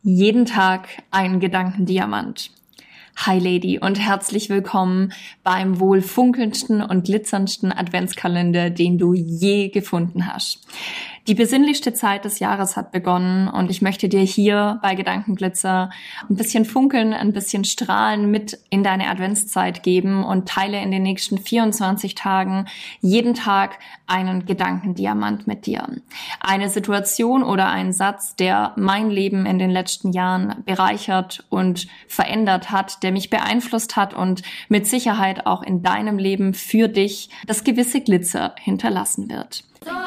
Jeden Tag ein Gedankendiamant. Hi Lady und herzlich willkommen beim wohl funkelndsten und glitzerndsten Adventskalender, den du je gefunden hast. Die besinnlichste Zeit des Jahres hat begonnen und ich möchte dir hier bei Gedankenglitzer ein bisschen Funkeln, ein bisschen Strahlen mit in deine Adventszeit geben und teile in den nächsten 24 Tagen jeden Tag einen Gedankendiamant mit dir. Eine Situation oder ein Satz, der mein Leben in den letzten Jahren bereichert und verändert hat, der mich beeinflusst hat und mit Sicherheit auch in deinem Leben für dich das gewisse Glitzer hinterlassen wird.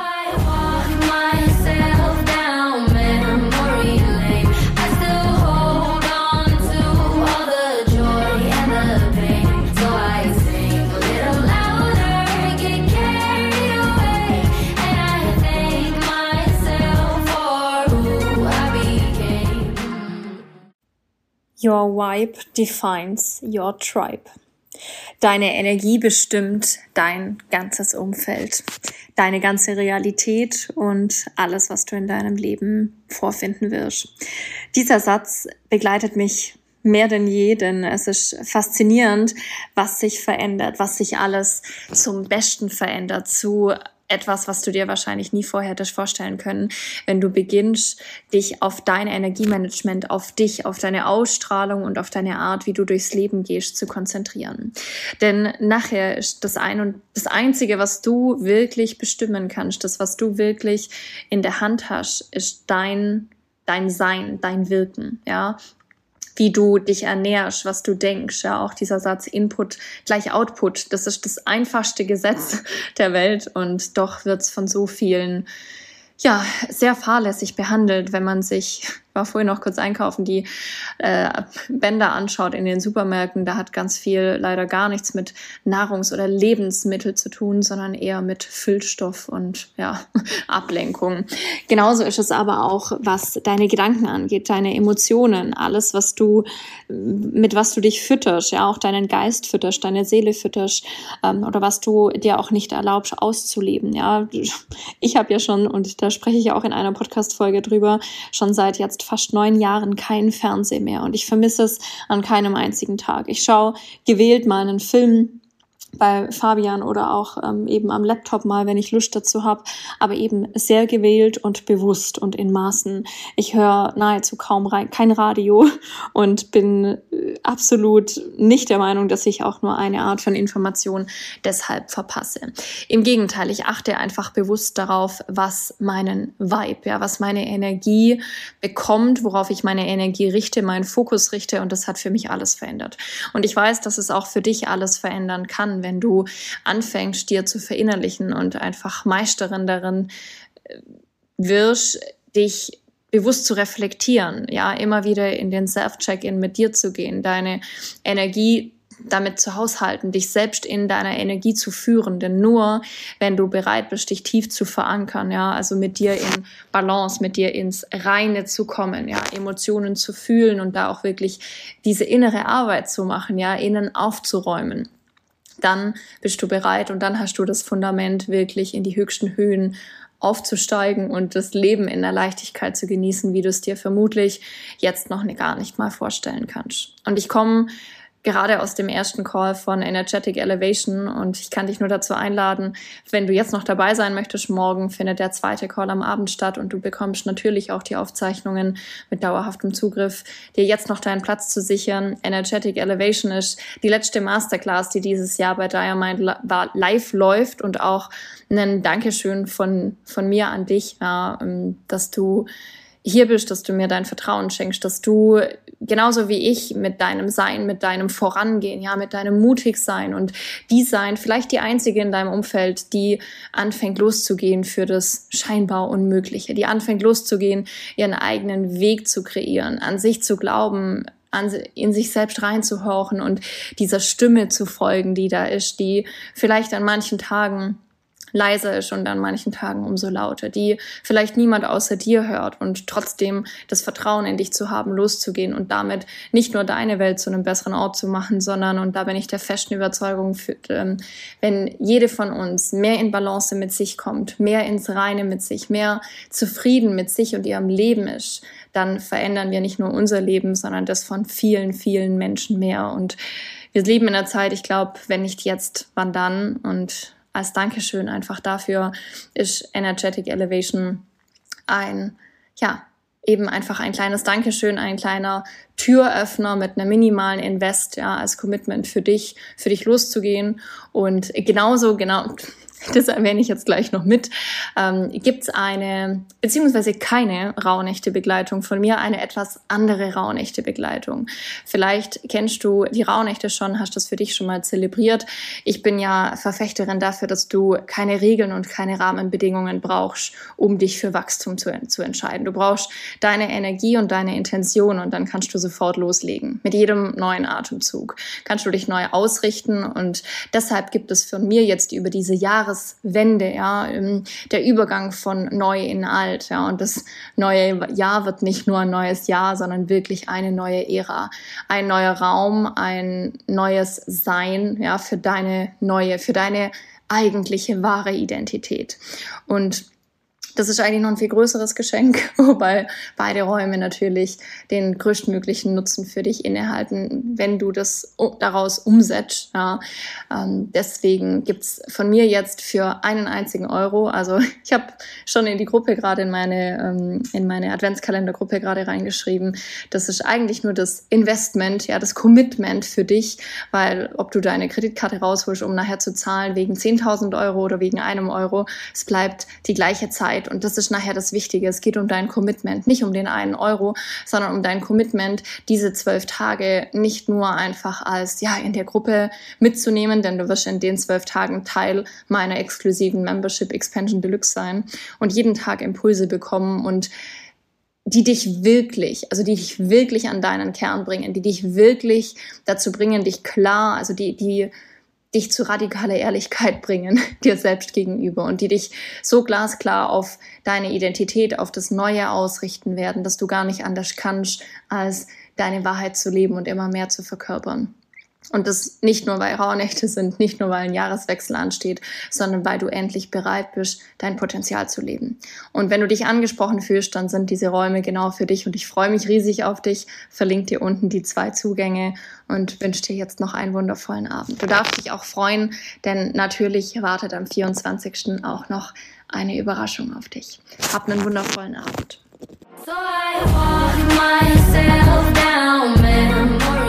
Your vibe defines your tribe. Deine Energie bestimmt dein ganzes Umfeld, deine ganze Realität und alles, was du in deinem Leben vorfinden wirst. Dieser Satz begleitet mich mehr denn je, denn es ist faszinierend, was sich verändert, was sich alles zum Besten verändert, zu etwas, was du dir wahrscheinlich nie vorher hättest vorstellen können, wenn du beginnst, dich auf dein Energiemanagement, auf dich, auf deine Ausstrahlung und auf deine Art, wie du durchs Leben gehst, zu konzentrieren. Denn nachher ist das Einzige, was du wirklich bestimmen kannst, das, was du wirklich in der Hand hast, ist dein Sein, dein Wirken, ja. Wie du dich ernährst, was du denkst, ja, auch dieser Satz Input gleich Output, das ist das einfachste Gesetz der Welt und doch wird's von so vielen, ja, sehr fahrlässig behandelt, wenn man sich, ich war vorhin noch kurz einkaufen, die Bänder anschaut in den Supermärkten, da hat ganz viel leider gar nichts mit Nahrungs- oder Lebensmittel zu tun, sondern eher mit Füllstoff und ja, Ablenkung. Genauso ist es aber auch, was deine Gedanken angeht, deine Emotionen, alles, mit was du dich fütterst, ja, auch deinen Geist fütterst, deine Seele fütterst, oder was du dir auch nicht erlaubst auszuleben, ja. Ich habe ja schon, und da spreche ich auch in einer Podcast-Folge drüber, schon seit jetzt fast 9 Jahren keinen Fernsehen mehr und ich vermisse es an keinem einzigen Tag. Ich schaue gewählt mal einen Film bei Fabian oder auch eben am Laptop mal, wenn ich Lust dazu habe, aber eben sehr gewählt und bewusst und in Maßen. Ich höre nahezu kein Radio und bin absolut nicht der Meinung, dass ich auch nur eine Art von Information deshalb verpasse. Im Gegenteil, ich achte einfach bewusst darauf, was meinen Vibe, ja, was meine Energie bekommt, worauf ich meine Energie richte, meinen Fokus richte und das hat für mich alles verändert. Und ich weiß, dass es auch für dich alles verändern kann, wenn du anfängst, dir zu verinnerlichen und einfach Meisterin darin wirst, dich bewusst zu reflektieren, ja, immer wieder in den Self-Check-In mit dir zu gehen, deine Energie damit zu haushalten, dich selbst in deiner Energie zu führen, denn nur wenn du bereit bist, dich tief zu verankern, ja, also mit dir in Balance, mit dir ins Reine zu kommen, ja, Emotionen zu fühlen und da auch wirklich diese innere Arbeit zu machen, ja, innen aufzuräumen, dann bist du bereit und dann hast du das Fundament, wirklich in die höchsten Höhen aufzusteigen und das Leben in der Leichtigkeit zu genießen, wie du es dir vermutlich jetzt noch gar nicht mal vorstellen kannst. Und ich komme gerade aus dem ersten Call von Energetic Elevation und ich kann dich nur dazu einladen, wenn du jetzt noch dabei sein möchtest, morgen findet der zweite Call am Abend statt und du bekommst natürlich auch die Aufzeichnungen mit dauerhaftem Zugriff, dir jetzt noch deinen Platz zu sichern. Energetic Elevation ist die letzte Masterclass, die dieses Jahr bei Diamind live läuft und auch ein Dankeschön von mir an dich, ja, dass du hier bist, dass du mir dein Vertrauen schenkst, dass du genauso wie ich mit deinem Sein, mit deinem Vorangehen, ja, mit deinem Mutigsein und die sein, vielleicht die einzige in deinem Umfeld, die anfängt loszugehen für das scheinbar Unmögliche, die anfängt loszugehen, ihren eigenen Weg zu kreieren, an sich zu glauben, in sich selbst reinzuhorchen und dieser Stimme zu folgen, die da ist, die vielleicht an manchen Tagen leiser ist und an manchen Tagen umso lauter, die vielleicht niemand außer dir hört und trotzdem das Vertrauen in dich zu haben, loszugehen und damit nicht nur deine Welt zu einem besseren Ort zu machen, sondern, und da bin ich der festen Überzeugung, wenn jede von uns mehr in Balance mit sich kommt, mehr ins Reine mit sich, mehr zufrieden mit sich und ihrem Leben ist, dann verändern wir nicht nur unser Leben, sondern das von vielen, vielen Menschen mehr. Und wir leben in einer Zeit, ich glaube, wenn nicht jetzt, wann dann? Und als Dankeschön einfach dafür ist Energetic Elevation eben einfach ein kleines Dankeschön, ein kleiner Türöffner mit einer minimalen Invest, als Commitment für dich loszugehen. Und das erwähne ich jetzt gleich noch mit, gibt's eine, beziehungsweise keine Rauhnächte-Begleitung von mir, eine etwas andere Rauhnächte-Begleitung. Vielleicht kennst du die Rauhnächte schon, hast das für dich schon mal zelebriert. Ich bin ja Verfechterin dafür, dass du keine Regeln und keine Rahmenbedingungen brauchst, um dich für Wachstum zu entscheiden. Du brauchst deine Energie und deine Intention und dann kannst du sofort loslegen. Mit jedem neuen Atemzug kannst du dich neu ausrichten und deshalb gibt es von mir jetzt über diese Jahreswende, der Übergang von neu in alt, und das neue Jahr wird nicht nur ein neues Jahr, sondern wirklich eine neue Ära, ein neuer Raum, ein neues Sein, für deine eigentliche wahre Identität. Und das ist eigentlich noch ein viel größeres Geschenk, wobei beide Räume natürlich den größtmöglichen Nutzen für dich innehalten, wenn du das daraus umsetzt. Deswegen gibt's von mir jetzt für einen einzigen Euro, also ich habe schon in die Gruppe gerade, in meine Adventskalendergruppe gerade reingeschrieben, das ist eigentlich nur das Investment, das Commitment für dich, weil ob du deine Kreditkarte rausholst, um nachher zu zahlen wegen 10.000 Euro oder wegen einem Euro, es bleibt die gleiche Zeit. Und das ist nachher das Wichtige. Es geht um dein Commitment, nicht um den einen Euro, sondern um dein Commitment, diese 12 Tage nicht nur einfach als in der Gruppe mitzunehmen, denn du wirst in den 12 Tagen Teil meiner exklusiven Membership Expansion Deluxe sein und jeden Tag Impulse bekommen und die dich wirklich an deinen Kern bringen, die dich wirklich dazu bringen, dich klar, also die dich zu radikaler Ehrlichkeit bringen, dir selbst gegenüber und die dich so glasklar auf deine Identität, auf das Neue ausrichten werden, dass du gar nicht anders kannst, als deine Wahrheit zu leben und immer mehr zu verkörpern. Und das nicht nur, weil Rauhnächte sind, nicht nur, weil ein Jahreswechsel ansteht, sondern weil du endlich bereit bist, dein Potenzial zu leben. Und wenn du dich angesprochen fühlst, dann sind diese Räume genau für dich und ich freue mich riesig auf dich. Verlinke dir unten die 2 Zugänge und wünsche dir jetzt noch einen wundervollen Abend. Du darfst dich auch freuen, denn natürlich wartet am 24. auch noch eine Überraschung auf dich. Hab einen wundervollen Abend. So I walk myself down memory